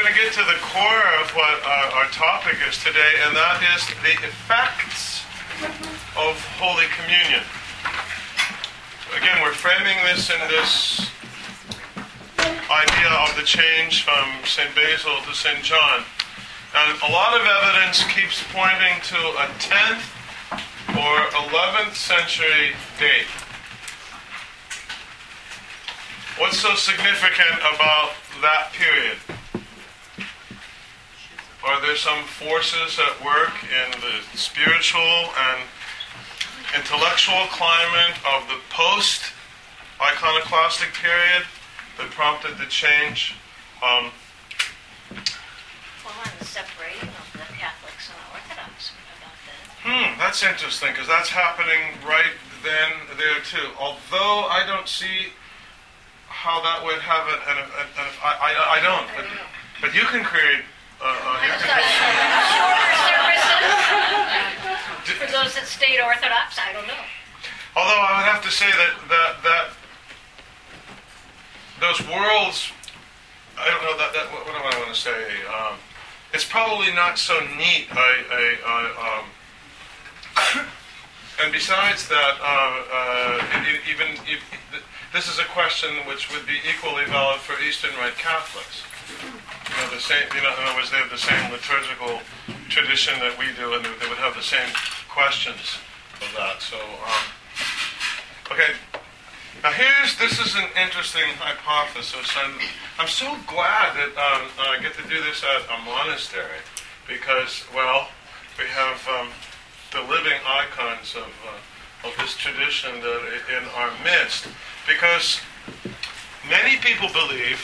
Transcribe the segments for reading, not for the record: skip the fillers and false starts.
going to get to the core of what our topic is today, and that is the effects of Holy Communion. Again, we're framing this in this idea of the change from St. Basil to St. John. And a lot of evidence keeps pointing to a 10th or 11th century date. What's so significant about that period? Are there some forces at work in the spiritual and intellectual climate of the post-iconoclastic period that prompted the change? Well, and the separating of the Catholics and Orthodox about that. That's interesting, because that's happening right then, there too. Although I don't see how that would have I don't. But you can create. Shorter services for those that stayed Orthodox. I don't know. Although I would have to say that those worlds, I don't know what do I want to say? It's probably not so neat. And besides that, this is a question which would be equally valid for Eastern Rite Catholics. The same. In other words, they have the same liturgical tradition that we do, and they would have the same questions of that. So, okay. Now this is an interesting hypothesis, and I'm so glad that I get to do this at a monastery, because, well, we have the living icons of this tradition in our midst, because many people believe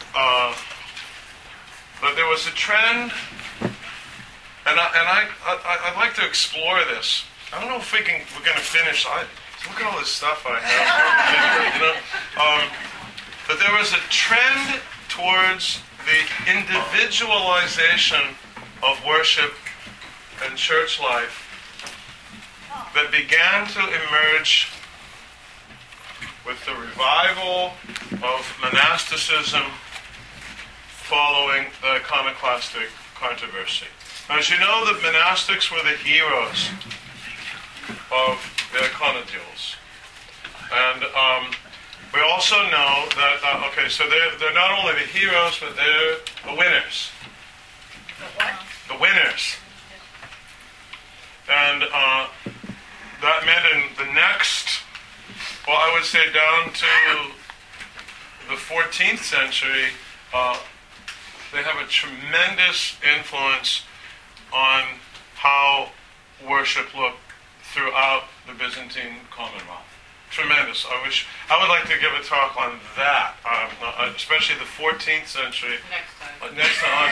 that there was a trend, and I'd like to explore this. I don't know if we're going to finish. Look at all this stuff I have. But there was a trend towards the individualization of worship and church life that began to emerge with the revival of monasticism following the iconoclastic controversy. Now, as you know, the monastics were the heroes of the iconodules. And we also know that, so they're not only the heroes, but they're the winners. The winners. And that meant in the next, well, I would say down to the 14th century, they have a tremendous influence on how worship looked throughout the Byzantine Commonwealth. Tremendous. I would like to give a talk on that, especially the 14th century. Next time.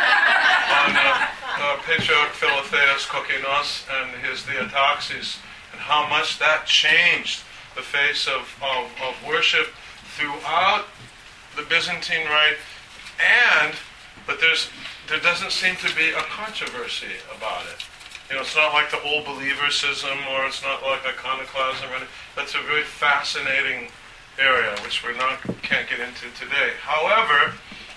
On Patriarch Philotheos Kokkinos and his Diataxis, and how much that changed the face of worship throughout the Byzantine Rite, but there doesn't seem to be a controversy about it. It's not like the old believerism, or it's not like iconoclasm. That's a very fascinating area, which we can't get into today. However,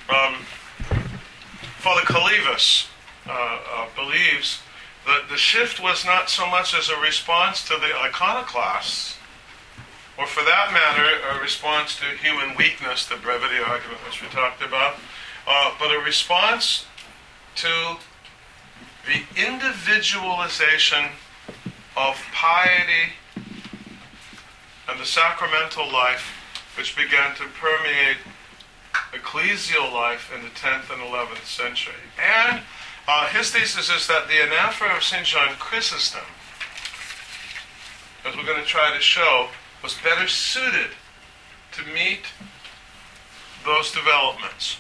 Father Kalivas believes that the shift was not so much as a response to the iconoclasts, or for that matter, a response to human weakness, the brevity argument which we talked about, but a response to the individualization of piety and the sacramental life which began to permeate ecclesial life in the 10th and 11th century. And his thesis is that the anaphora of St. John Chrysostom, as we're going to try to show, was better suited to meet those developments.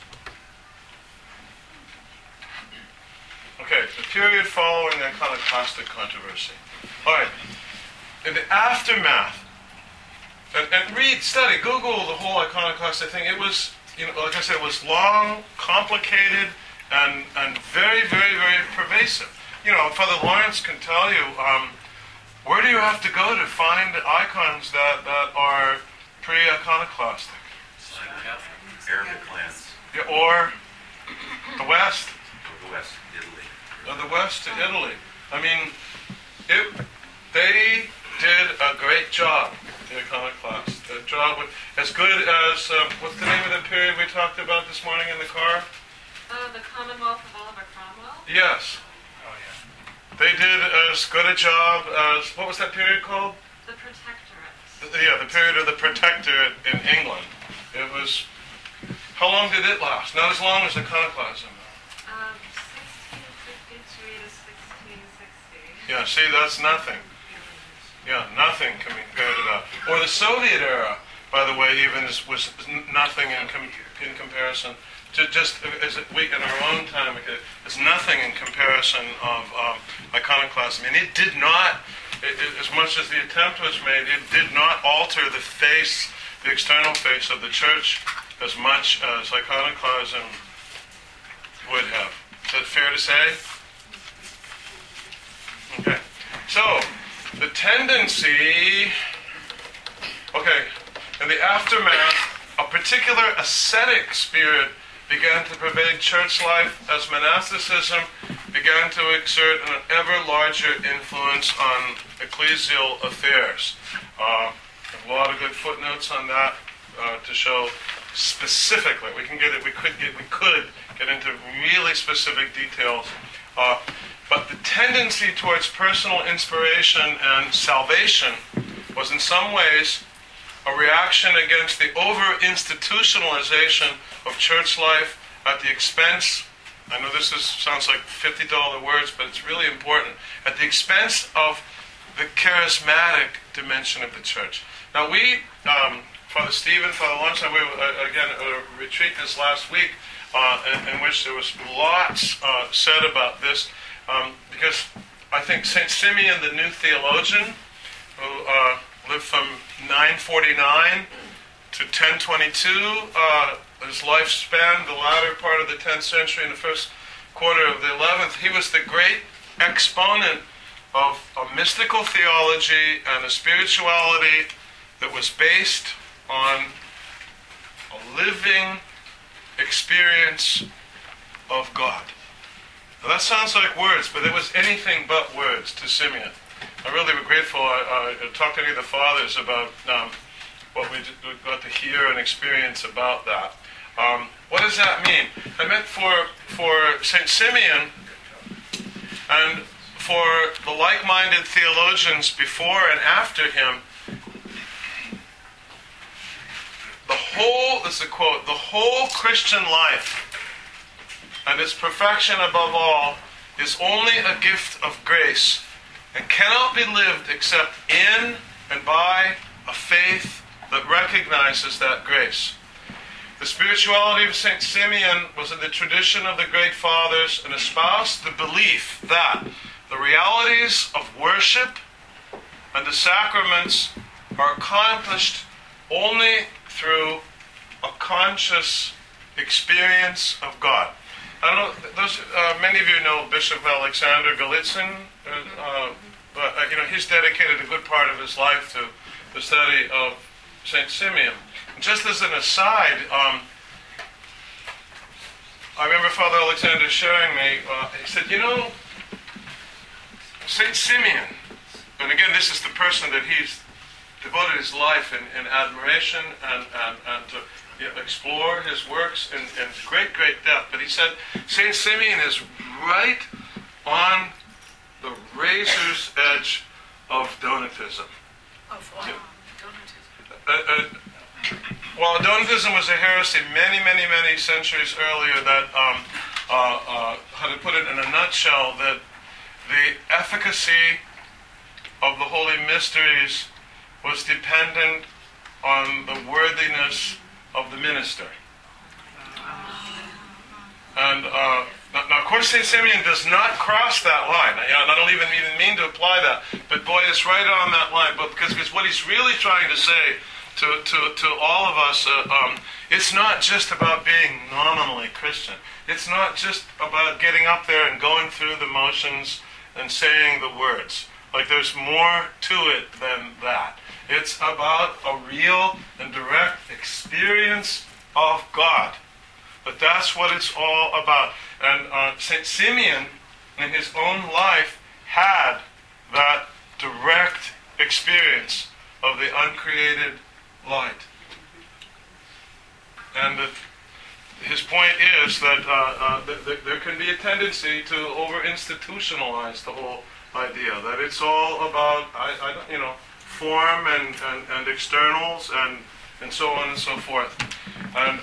Okay, the period following the iconoclastic controversy. All right, in the aftermath, and read, study, Google the whole iconoclastic thing. It was, like I said, it was long, complicated, and very, very, very pervasive. Father Lawrence can tell you, where do you have to go to find icons that are pre-iconoclastic? Arabic lands. Yeah, or The West. The West, Italy. The West to Italy. I mean, they did a great job, the iconoclasts. The job was as good as, what's the name of the period we talked about this morning in the car? The Commonwealth of Oliver Cromwell? Yes. Oh, yeah. They did as good a job as, what was that period called? The Protectorate. Yeah, the period of the Protectorate in England. It was, how long did it last? Not as long as iconoclasm. 1653 to 1660. Yeah, see, that's nothing. Yeah, nothing compared to that. Or the Soviet era, by the way, even was nothing in comparison to just as we in our own time. It's nothing in comparison of iconoclasm. And it did not, as much as the attempt was made, it did not alter the face, the external face of the church as much as iconoclasm would have. Is that fair to say? Okay. So, the tendency, in the aftermath, a particular ascetic spirit began to pervade church life as monasticism began to exert an ever larger influence on ecclesial affairs. A lot of good footnotes on that to show specifically. We could get into really specific details. But the tendency towards personal inspiration and salvation was in some ways a reaction against the over-institutionalization of church life at the expense, I know this sounds like $50 words, but it's really important, at the expense of the charismatic dimension of the church. Now we, Father Stephen, Father Lawrence, we again a retreat this last week in which there was lots said about this, because I think St. Simeon, the new theologian, who lived from 949 to 1022, his lifespan, the latter part of the 10th century and the first quarter of the 11th, he was the great exponent of a mystical theology and a spirituality that was based on a living experience of God. Now that sounds like words, but it was anything but words to Simeon. I'm really grateful. I talked to any of the fathers about what we got to hear and experience about that. What does that mean? I meant for St. Simeon and for the like-minded theologians before and after him, this is a quote, the whole Christian life and its perfection above all is only a gift of grace and cannot be lived except in and by a faith that recognizes that grace. The spirituality of St. Simeon was in the tradition of the great fathers and espoused the belief that the realities of worship and the sacraments are accomplished only through a conscious experience of God. I don't know, many of you know Bishop Alexander Golitsyn, but he's dedicated a good part of his life to the study of St. Simeon. And just as an aside, I remember Father Alexander sharing me, he said, St. Simeon, and again, this is the person that he's devoted his life in admiration and to explore his works in great, great depth. But he said, St. Simeon is right on the razor's edge of Donatism. Of what? Donatism. Well, Donatism was a heresy many, many, many centuries earlier that, how to put it in a nutshell, that the efficacy of the holy mysteries was dependent on the worthiness of the minister. And now, of course, St. Simeon does not cross that line. I don't even mean to apply that, but boy, it's right on that line. But because what he's really trying to say to all of us, it's not just about being nominally Christian. It's not just about getting up there and going through the motions and saying the words. Like, there's more to it than that. It's about a real and direct experience of God But that's what it's all about. And St. Simeon, in his own life, had that direct experience of the uncreated light. And his point is that there can be a tendency to over-institutionalize the whole idea, that it's all about, form and externals and so on and so forth. And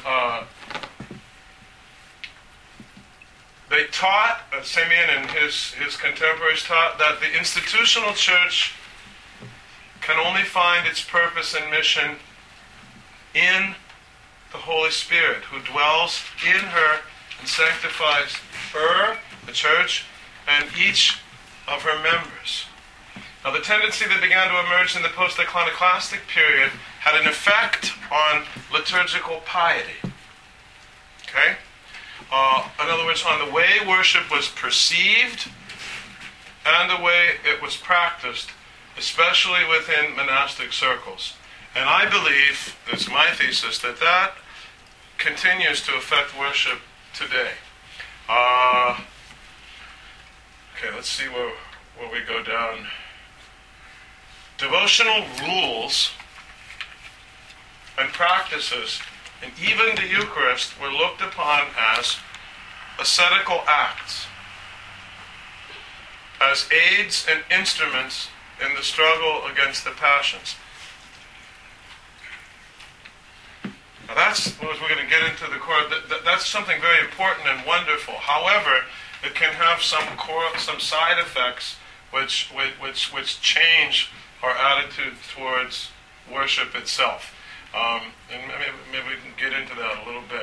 they taught, Simeon and his contemporaries taught, that the institutional church can only find its purpose and mission in the Holy Spirit, who dwells in her and sanctifies her, the church, and each of her members. Now, the tendency that began to emerge in the post-iconoclastic period had an effect on liturgical piety. Okay? In other words, on the way worship was perceived and the way it was practiced, especially within monastic circles. And I believe, that's my thesis, that continues to affect worship today. Okay, let's see where we go down. Devotional rules and practices, and even the Eucharist, were looked upon as ascetical acts, as aids and instruments in the struggle against the passions. Now that's what we're going to get into the core. That's something very important and wonderful. However, it can have some side effects which change our attitude towards worship itself. And maybe we can get into that a little bit.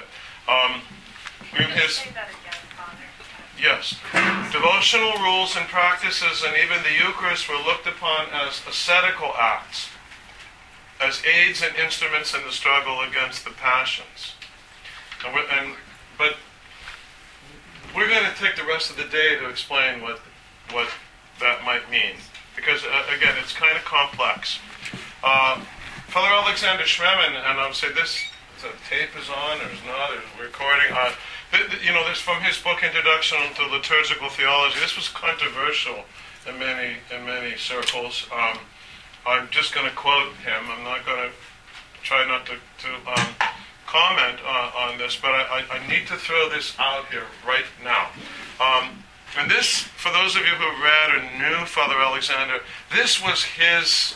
Say that again, Father. Yes. Devotional rules and practices and even the Eucharist were looked upon as ascetical acts, as aids and instruments in the struggle against the passions. But we're going to take the rest of the day to explain what that might mean. Because, again, it's kind of complex. Father Alexander Schmemann, and I'll say this, the tape is on or is not, or is recording. This from his book Introduction to Liturgical Theology. This was controversial in many circles. I'm just going to quote him. I'm not going to try not to comment on this, but I need to throw this out here right now. And this, for those of you who read or knew Father Alexander, this was his,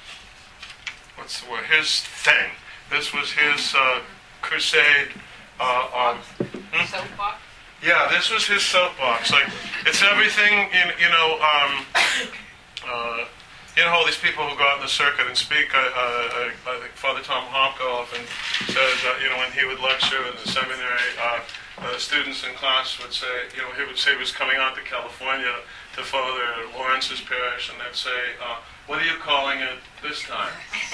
his thing. This was his crusade. Soapbox? Yeah, this was his soapbox. Like, it's everything, all these people who go out in the circuit and speak. I think Father Tom Hopko often says, when he would lecture in the seminary, students in class would say, he would say he was coming out to California to Father Lawrence's parish, and they'd say, what are you calling it this time?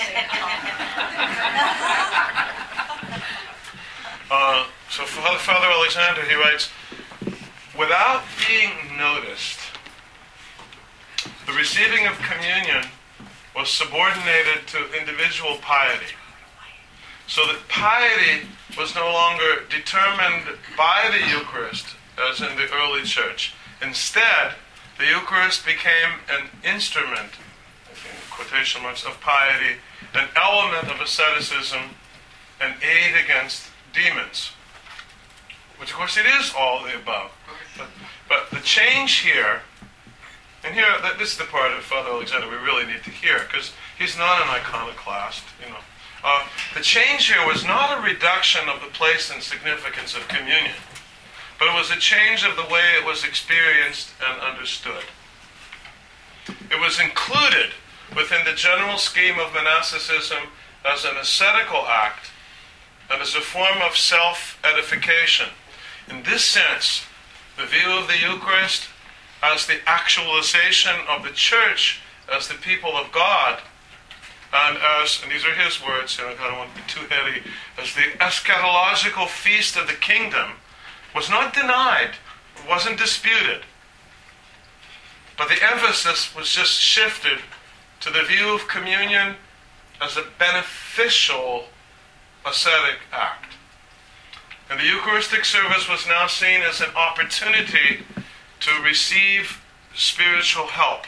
So Father Alexander, he writes, without being noticed, the receiving of communion was subordinated to individual piety, so that piety was no longer determined by the Eucharist, as in the early church. Instead, the Eucharist became an instrument, in quotation marks, of piety, an element of asceticism, an aid against demons. Which, of course, it is all the above. But the change here, and here, this is the part of Father Alexander we really need to hear, because he's not an iconoclast, The change here was not a reduction of the place and significance of communion, but it was a change of the way it was experienced and understood. It was included within the general scheme of monasticism as an ascetical act and as a form of self-edification. In this sense, the view of the Eucharist as the actualization of the Church as the people of God, and these are his words, I don't want to be too heady, as the eschatological feast of the kingdom, was not denied, wasn't disputed, but the emphasis was just shifted to the view of communion as a beneficial ascetic act. And the Eucharistic service was now seen as an opportunity to receive spiritual help.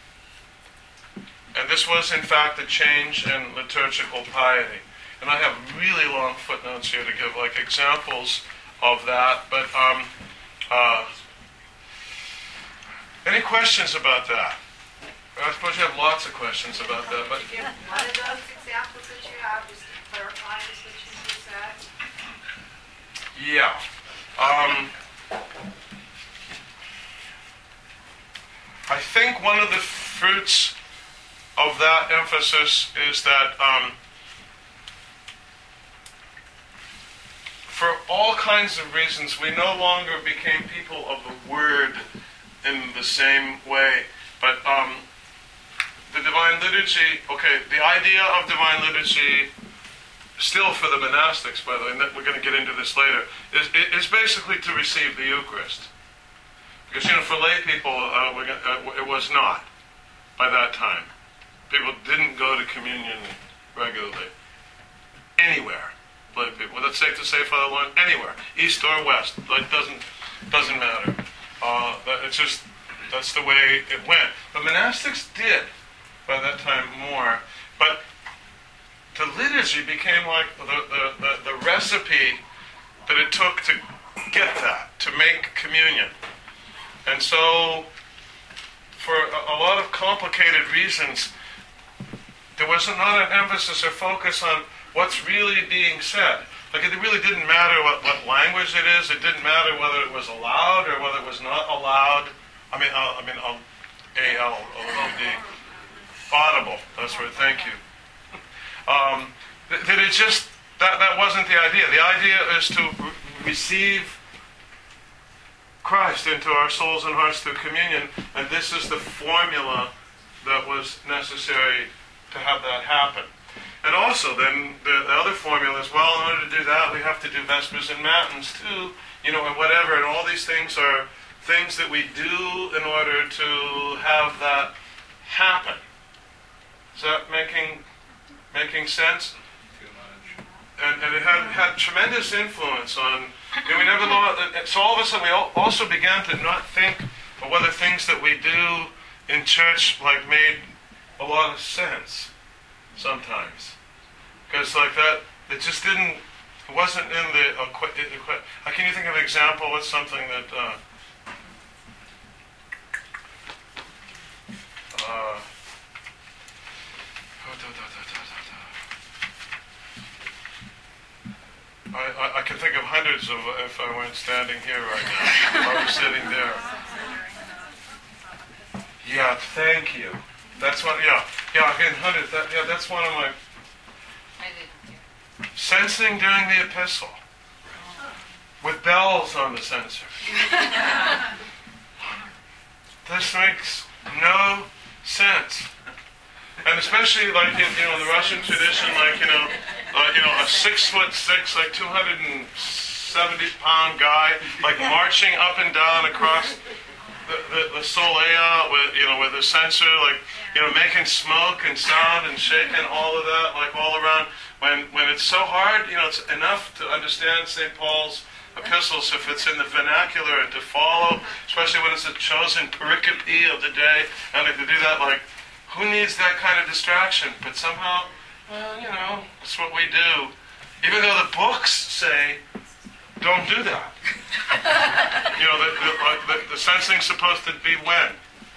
And this was, in fact, a change in liturgical piety. And I have really long footnotes here to give, like, examples of that. But any questions about that? I suppose you have lots of questions about that. But Give one of those examples that you have, just to clarify this, what you just said. yeah. I think one of the fruits of that emphasis is that for all kinds of reasons, we no longer became people of the Word in the same way. But the Divine Liturgy, okay, the idea of Divine Liturgy, still for the monastics, by the way, and we're going to get into this later, is basically to receive the Eucharist. Because, for lay people, it was not by that time. People didn't go to communion regularly. Anywhere. Lay people. Well, that's safe to say, Father Lauren, anywhere. East or west. Like, doesn't matter. It's just, that's the way it went. But monastics did, by that time, more. But the liturgy became like the recipe that it took to get that, to make communion. And so, for a lot of complicated reasons, there was not an emphasis or focus on what's really being said. Like, it really didn't matter what language it is. It didn't matter whether it was allowed or whether it was not allowed. A-L-O-D. Audible. That's right. Thank you. That it just, that wasn't the idea. The idea is to receive Christ into our souls and hearts through communion, and this is the formula that was necessary to have that happen. And also, then, the other formula is, well, in order to do that, we have to do Vespers and Matins, too, and whatever, and all these things are things that we do in order to have that happen. Is that making sense? And it had tremendous influence on, we never lost, so all of a sudden we also began to not think of whether things that we do in church, like, made a lot of sense sometimes. Because, like, that, it just didn't, it wasn't in the, can you think of an example? What's something that, I can think of hundreds of, if I weren't standing here right now, if I was sitting there. Yeah, thank you. That's one, again, hundreds, that's one of my... Censing during the epistle. With bells on the censer. This makes no sense. And especially, like, in the Russian tradition, like, a 6'6", like 270-pound guy, like, marching up and down across the solea with the censer, like, making smoke and sound and shaking all of that, like, all around. When it's so hard, it's enough to understand St. Paul's epistles if it's in the vernacular and to follow, especially when it's a chosen pericope of the day, and to do that, like, who needs that kind of distraction? But somehow, it's what we do. Even though the books say, don't do that. The censing's supposed to be when?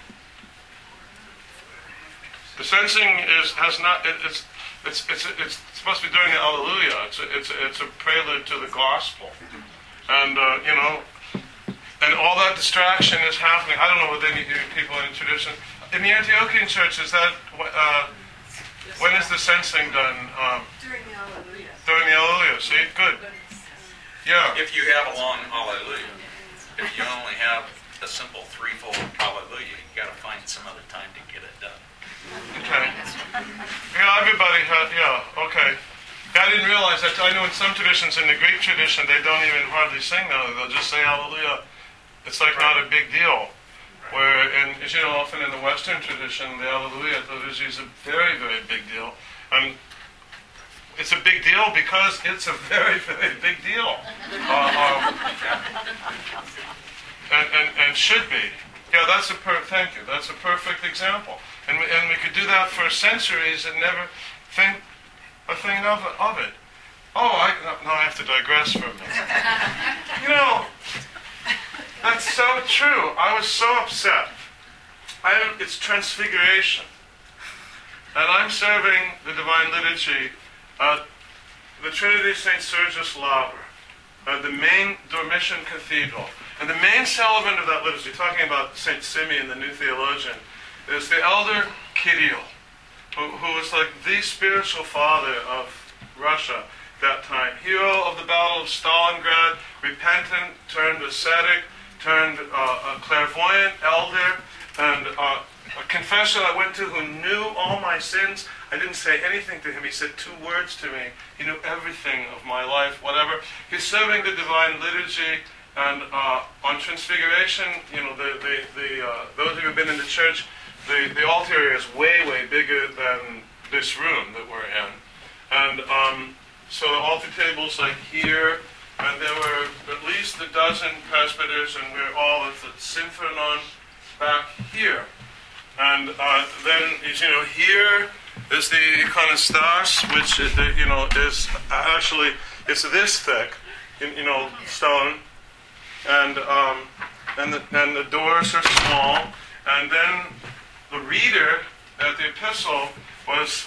The censing it's supposed to be during the Alleluia. It's a prelude to the gospel. And, and all that distraction is happening. I don't know what any people in tradition... In the Antiochian church, is that, when is the censing done? During the Alleluia. During the Alleluia, see? Good. Yeah. If you have a long Alleluia, if you only have a simple threefold Alleluia, you got to find some other time to get it done. Okay. Yeah, everybody had, okay. Yeah, I didn't realize that. I know in some traditions, in the Greek tradition, they don't even hardly sing that. They'll just say Alleluia. It's like not a big deal. Where, often in the Western tradition, the Alleluia liturgy is a very, very big deal. And it's a big deal because it's a very, very big deal. And should be. Yeah, thank you. That's a perfect example. And we could do that for centuries and never think a thing of it. Oh, now I have to digress for a minute. That's so true. I was so upset. It's Transfiguration. And I'm serving the Divine Liturgy at the Trinity St. Sergius Laver, at the main Dormition Cathedral. And the main celebrant of that liturgy, talking about St. Simeon, the new theologian, is the elder Kirill, who was like the spiritual father of Russia that time. Hero of the Battle of Stalingrad, repentant, turned ascetic, turned a clairvoyant elder, and a confessor I went to who knew all my sins. I didn't say anything to him. He said 2 words to me. He knew everything of my life, whatever. He's serving the Divine Liturgy, and on Transfiguration, those of you who've been in the church, the altar area is way, way bigger than this room that we're in. And so the altar table's like here, and there were at least a dozen presbyters, and we're all at the Synthronon back here. And then, here is the iconostas, which is actually, it's this thick, stone, and the doors are small, and then the reader at the epistle was,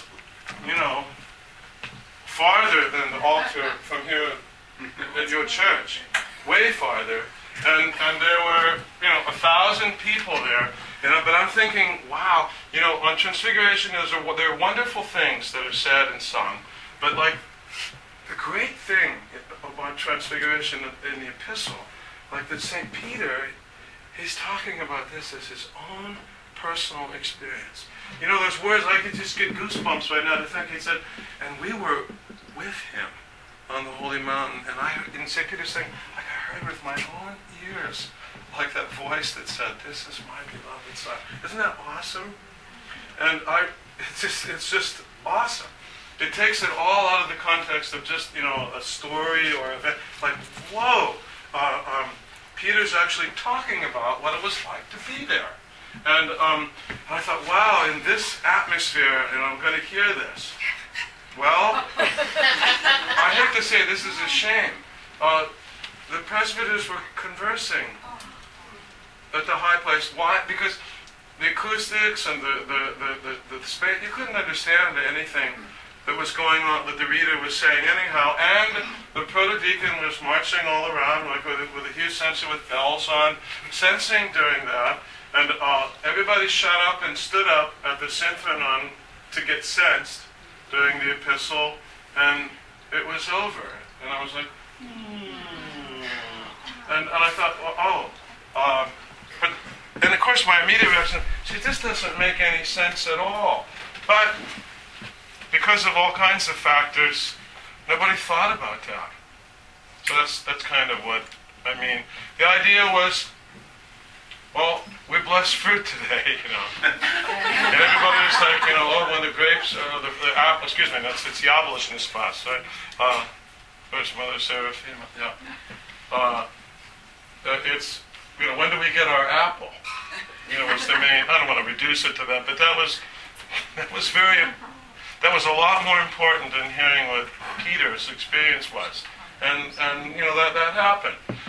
farther than the altar from here at your church, way farther, and there were 1,000 people there. But I'm thinking, wow, on Transfiguration there are wonderful things that are said and sung, but like the great thing about Transfiguration in the epistle, like that St. Peter, he's talking about this as his own personal experience. Those words, I could just get goosebumps right now to think. He said, and we were with him on the holy mountain, and St. Peter saying, like I heard with my own ears, like that voice that said, "This is my beloved Son." Isn't that awesome? And it's just awesome. It takes it all out of the context of just a story or event. Like, whoa, Peter's actually talking about what it was like to be there. And I thought, wow, in this atmosphere, I'm going to hear this. Well, I hate to say this is a shame. The presbyters were conversing at the high place. Why? Because the acoustics and the space, you couldn't understand anything that was going on, that the reader was saying anyhow. And the protodeacon was marching all around like with a huge censer with bells on, censing during that. And everybody shut up and stood up at the Synthronon to get censed during the epistle, and it was over. And I was like, and I thought, but and of course my immediate reaction, see, this doesn't make any sense at all. But because of all kinds of factors, nobody thought about that. So that's kind of what I mean. The idea was, well, we bless fruit today, and everybody was like, oh, when the grapes, the apple, excuse me, it's the abolitionist class, right? Where's Mother Seraphim? Yeah. It's, when do we get our apple? Was the main, I don't want to reduce it to that, but that was a lot more important than hearing what Peter's experience was. And that happened.